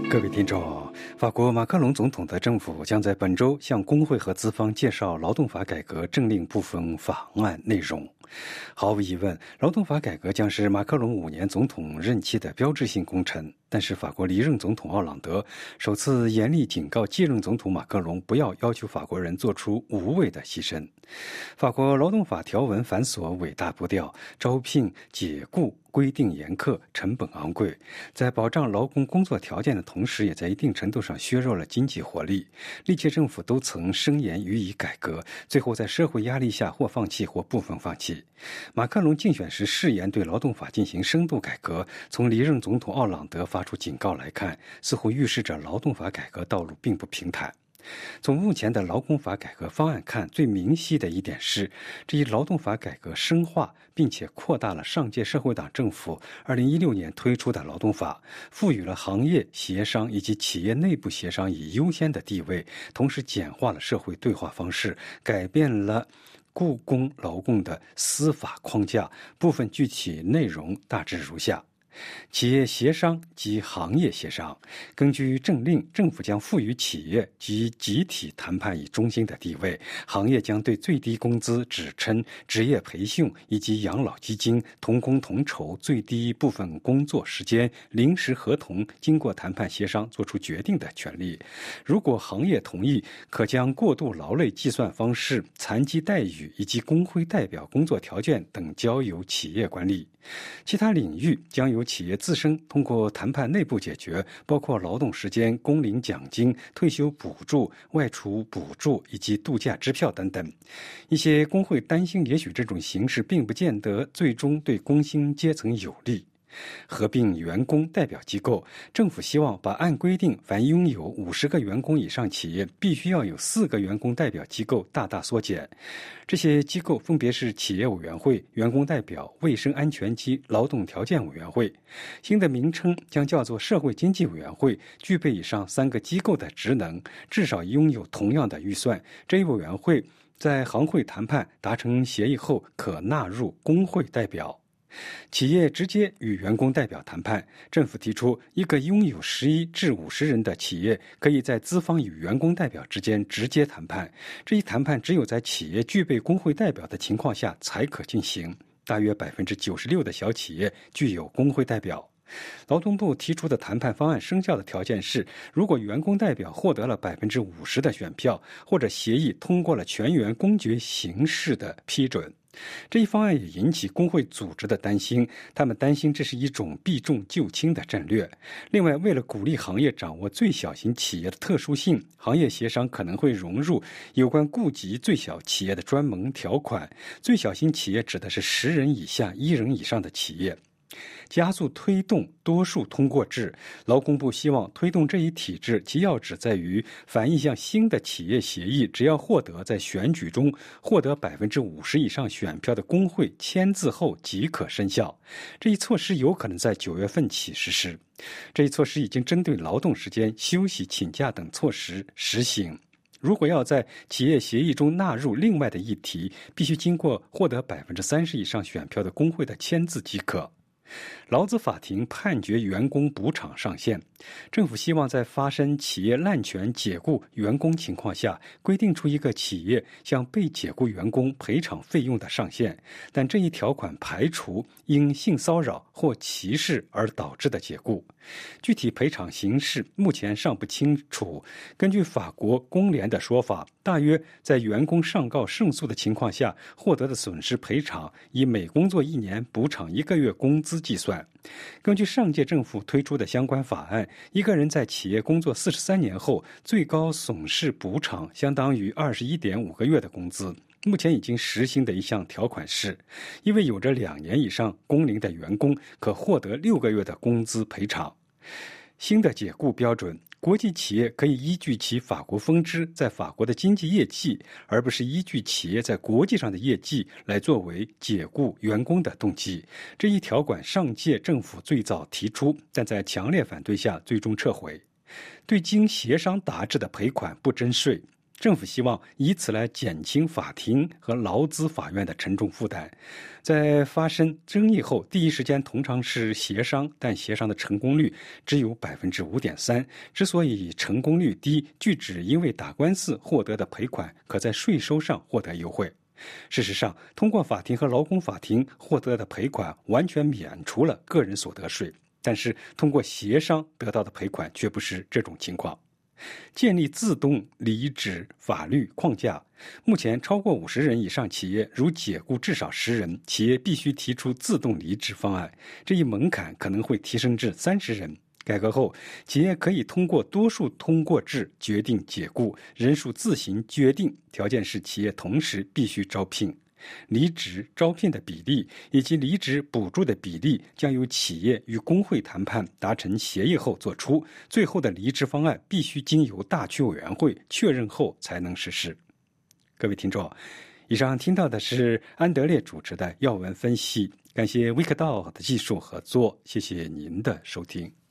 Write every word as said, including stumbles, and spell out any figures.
各位听众，法国马克龙总统的政府将在本周向工会和资方介绍劳动法改革政令部分法案内容。毫无疑问，劳动法改革将是马克龙五年总统任期的标志性工程。但是，法国离任总统奥朗德首次严厉警告继任总统马克龙，不要要求法国人做出无谓的牺牲。法国劳动法条文繁琐、尾大不掉，招聘、解雇规定严苛，成本昂贵，在保障劳工工作条件的同时，也在一定程度上削弱了经济活力。历届政府都曾声言予以改革，最后在社会压力下或放弃或部分放弃。马克龙竞选时誓言对劳动法进行深度改革，从离任总统奥朗德发出警告来看，似乎预示着劳动法改革道路并不平坦。从目前的劳工法改革方案看，最明晰的一点是，这一劳动法改革深化并且扩大了上届社会党政府二零一六年推出的劳动法，赋予了行业协商以及企业内部协商以优先的地位，同时简化了社会对话方式，改变了雇工劳工的司法框架。部分具体内容大致如下：企业协商及行业协商。根据政令，政府将赋予企业及集体谈判以中心的地位，行业将对最低工资、职称、职业培训以及养老基金、同工同酬、最低部分工作时间、临时合同经过谈判协商作出决定的权利。如果行业同意，可将过度劳累计算方式、残疾待遇以及工会代表工作条件等交由企业管理。其他领域将由企业自身通过谈判内部解决，包括劳动时间、工龄奖金、退休补助、外出补助以及度假支票等等。一些工会担心，也许这种形式并不见得最终对工薪阶层有利。合并员工代表机构，政府希望把按规定凡拥有五十个员工以上企业必须要有四个员工代表机构大大缩减。这些机构分别是企业委员会、员工代表、卫生安全及劳动条件委员会。新的名称将叫做社会经济委员会，具备以上三个机构的职能，至少拥有同样的预算。这一委员会在行会谈判达成协议后，可纳入工会代表。企业直接与员工代表谈判，政府提出，一个拥有十一至五十人的企业可以在资方与员工代表之间直接谈判。这一谈判只有在企业具备工会代表的情况下才可进行。大约百分之九十六的小企业具有工会代表。劳动部提出的谈判方案生效的条件是，如果员工代表获得了百分之五十的选票，或者协议通过了全员公决形式的批准。这一方案也引起工会组织的担心，他们担心这是一种避重就轻的战略。另外，为了鼓励行业掌握最小型企业的特殊性，行业协商可能会融入有关顾及最小企业的专门条款。最小型企业指的是十人以下、一人以上的企业。加速推动多数通过制，劳工部希望推动这一体制，其要旨在于，凡一项新的企业协议，只要获得在选举中获得百分之五十以上选票的工会签字后即可生效。这一措施有可能在九月份起实施。这一措施已经针对劳动时间、休息、请假等措施实行。如果要在企业协议中纳入另外的议题，必须经过获得百分之三十以上选票的工会的签字即可。劳资法庭判决员工补偿上限，政府希望在发生企业滥权解雇员工情况下，规定出一个企业向被解雇员工赔偿费用的上限，但这一条款排除因性骚扰或歧视而导致的解雇。具体赔偿形式目前尚不清楚。根据法国工联的说法，大约在员工上告胜诉的情况下获得的损失赔偿，以每工作一年补偿一个月工资计算。根据上届政府推出的相关法案，一个人在企业工作四十三年后，最高损失补偿相当于二十一点五个月的工资。目前已经实行的一项条款是，一位有着两年以上工龄的员工可获得六个月的工资赔偿。新的解雇标准，国际企业可以依据其法国分支在法国的经济业绩，而不是依据企业在国际上的业绩来作为解雇员工的动机。这一条款上届政府最早提出，但在强烈反对下最终撤回。对经协商达致的赔款不征税。 政府希望以此来减轻法庭和劳资法院的沉重负担。在发生争议后，第一时间通常是协商，但协商的成功率只有百分之五点三。之所以成功率低，据指因为打官司获得的赔款可在税收上获得优惠。事实上，通过法庭和劳工法庭获得的赔款完全免除了个人所得税，但是通过协商得到的赔款却不是这种情况。建立自动离职法律框架，目前超过五十人以上企业，如解雇至少十人，企业必须提出自动离职方案，这一门槛可能会提升至三十人。改革后，企业可以通过多数通过制决定解雇，人数自行决定，条件是企业同时必须招聘。离职招聘的比例以及离职补助的比例将由企业与工会谈判达成协议后做出，最后的离职方案必须经由大区委员会确认后才能实施。各位听众，以上听到的是安德烈主持的要闻分析，感谢维克道的技术合作，谢谢您的收听。